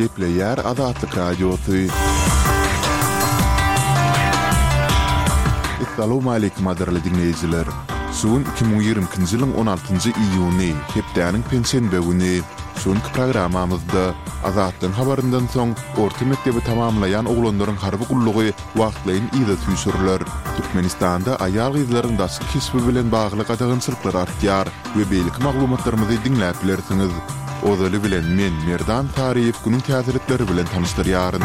Gepleyer Azatlyk Radiosu. Assalamu alaykum aderli dinleyijiler. Suun 2020-nji ýylyň 16-njy iýuny, hepdäniň pensiýa güni. Şonky programamyzda Azatlyň habaryndan soň orta mektebi tamamlayan oglanlaryň harby gullugy wagtlaryň ýyda tüýsürler. Türkmenistanda aýal gyzlaryň daşky kesbi bilen bagly gadagynçylyklar artýar we beýlik maglumatlarymyzy dinläp bilersiňiz. Ozaly bilen men Merdan Tariýew günüň täzelikleri bilen tanışdyrýaryn.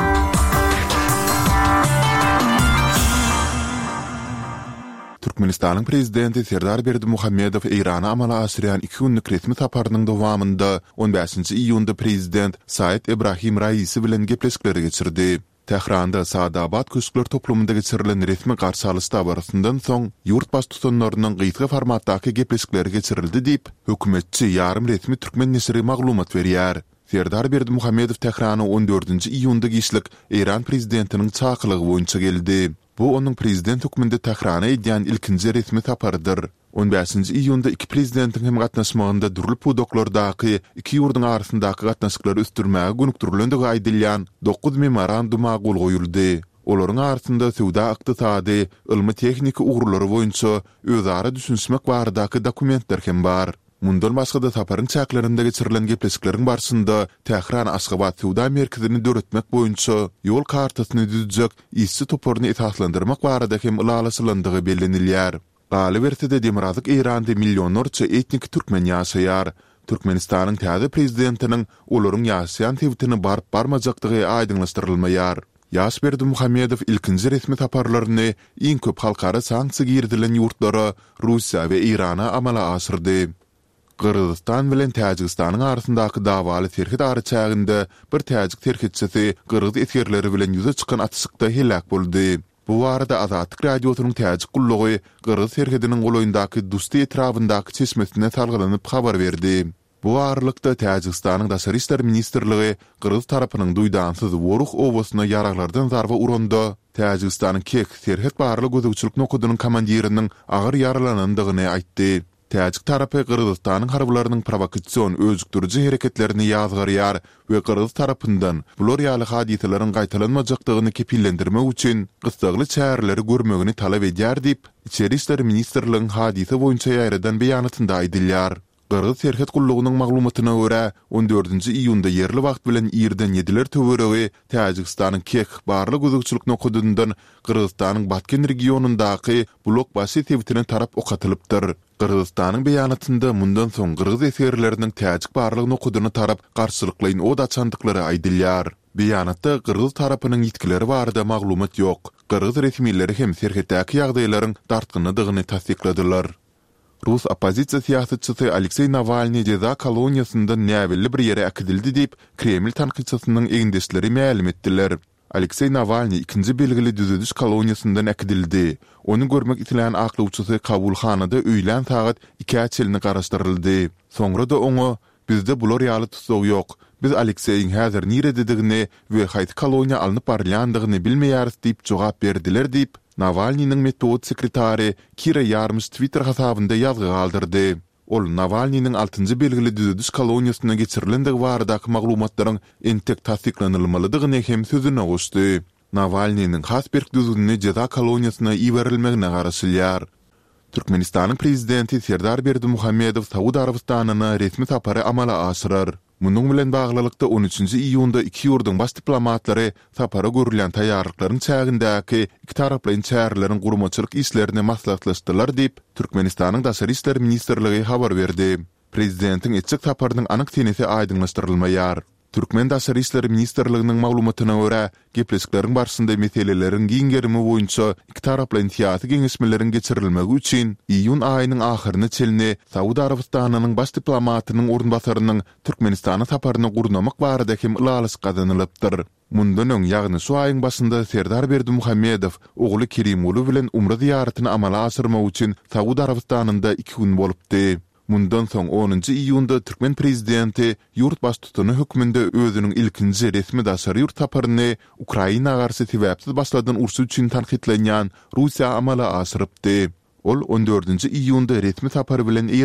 Türkmenistanyň prezidenti Serdar Berdimuhammedow Irana amala asyrýan 2 günlük resmi saparynyň dowamynda 15-nji iýunda prezident Said Ibrahim Raisi bilen gepleşikleri geçirdi. Tehranda Saadabad köşkler toplumunda geçirilen resmi garşy alyşlar barasyndan soň ýurt baş tutanlarynyň gyýtgy formatdaky gepleşikleri geçirildi diýip hökümetçi ýarym resmi türkmen nesiri maglumat berýär. Serdar Berdimuhammedow Tehrana 14-nji iýunda gişlik İran prezidentiniň çakylygy boýunça geldi. Bu onun prezident höküminde Tehrana edýän ilkinji resmi saparydyr. 15-nji iýunda iki prezidentin hem gatnaşmagynda durulup doklardaky iki ýurdun arasyndaky gatnaşyklary üstürmäge gönükdirilendigi aýdylýan 9 memoranduma gol goýuldy. Olaryň arasynda sowda ykdysady, ilmi tehnika ugrulary boýunça özara düşünmek baradaky dokumentler hem bar. Mundan başga da saparyň çäklerinde geçirilen gepleşikleriň barşynda Tehran Aşgabat sowda merkezini döretmek boýunça ýol kartasyny düzjek, issi toporyny esaslandyrmak barada hem ilalaşylandygy bellenilýär. Galy berse-de Demirazyk Iranda millionlarça etnik türkmen ýaşaýar. Türkmenistanyň täze prezidentiniň olaryň ýaşaýan tewtini barıp barmajakdygy aýdynlaşdyrylmaýar. Ýaş Berdimuhammedow ilkinji resmi saparlaryny iň köp halkara sanksiýa girdilen ýurtlara Russiýa we Irana amala asyrdy. Kırgızistan bilen Täjikistanyň arasyndaky dawaly terhit araçagynda bir täjik terhitçisi kırgız eskerleri bilen ýüze çykan atışykda helak boldy. Bu arada Azatlyk radiosynyň täjik gullugy kırgız terhitiniň goloýundaky Dusti etrafyndaky çeşmesine salgylanyp habar berdi. Bu aralykda Täjikistanyň Daşary işler ministrligi kırgız tarapynyň duýdansyz Woruh owasyna ýaraglardan zarba uranda Täjikistanyň Kek terhit barly gözegçilik nokudynyň komandiriniň agyr yaralanandygyny aýtdy. Täjik tarapy Kırgızstanyň harbalarynyň provokasiýon özgürlüği hereketlerini ýazgarýar we Kırgız tarapyndan bular ýaly hadiselerin gaýtalanmajakdygyny kepillendirmek üçin gysgaly çäreleri görmegini talap edýär diýip Içeri işler ministrligiň hadise boýunça ýaýradan beýanatynda aýdylýar. Kırgız terhit gullugynyň maglumatyna görä 14-nji iýunda ýerli wagt bilen ýerden 7ler töweregi Täjikistanyň Kek barly gözegçilik nokudyndan Kırgızstanyň Batken regionundaky blok başy tewtine tarap okatylypdyr. Kırgızstanyň beýanatynda mundan soň Kırgız eskerleriniň täjik barlygyny okudyny tarap garşylyklaryň od açandyklary aýdylýar. Beýanatda Kırgız tarapynyň ýetkileri barada maglumat ýok. Kırgız resmileri hem serhetdäki ýagdaýlaryň dartgynlydygyny tasdikladylar. Rus opozisiýa siýasatçysy Aleksey Navalny ceza koloniýasynda näwelli bir ýere akdildi diýip Kreml tanqidçisynyň eňdeşleri ma'lum etdiler. Aleksey Navalny ikinji belgili düzediş koloniýasyndan akdildi. Onu görmek itilen aklawçysy kabulhanada öýlen sagat 2 çelini garaşdyryldy. Soňra da oňa bizde bular ýaly tutsag ýok. Biz Alekseyiň häzir nirededigini we haýsy koloniýa alınıp barýandygyny bilmeýäris diýip jogap berdiler diýip Navalnyň metod sekretary Kira Yarmys Twitter hasabynda ýazgy galdyrdy. Ol Navalnyň 6-njy belgili düzediş koloniýasyna geçirilendigi baradaky maglumatlaryň entek tasdiklanylmalydygyny hem sözüne goşdy. Navalnyň Hasberg düzüdüni ceza koloniýasyna iwerilmegine garaşylýar. Türkmenistanyň prezidenti Serdar Berdimuhammedow Saudy Arabistanyna resmi sapary amala aşyrar. Munyň bilen baglylykda 13-nji iýunda iki ýurdun baş diplomatlary sapara görülen taýýarlyklaryň çägindäki iki taraplyň çäreleriň gurmaçylyk işlerini maslahatlaşdylar diýip Türkmenistanyň Daşary işler ministrligi habar berdi. Prezidentiň etjek saparynyň anyk tenesi aýdynlaşdyrylmaýar. Türkmen Daşary işler ministrliginiň maglumatyna görä, gepleşikleriň barşynda meselelerin giňgerimi boýunça iki taraplyň siýasy geňeşmeleriň geçirilmegi üçin iýun aýynyň ahyryna çelini Saudy Arabistanynyň baş diplomatynyň ornbasarynyň Türkmenistana saparyny gurnamak barada hem ilalyş gazanylypdyr. Mundan öň ýagny şu aýyň başynda Serdar Berdimuhammedow ogly Kerimulu bilen umra ziýaratyny amala aşyrmak üçin Saudy Arabistanynda 2 gün bolupdy. Mundan soň 10-njy iýunda Türkmen prezidenti ýurt baş tutany hökmünde özüniň ilkinji resmi daşary ýurt saparyny Ukraina garşy sebäpsiz başladan ursy üçin tanqidlenýän Russiýa amala aşyrypdy. Ol 14-nji iýunda resmi sapary bilen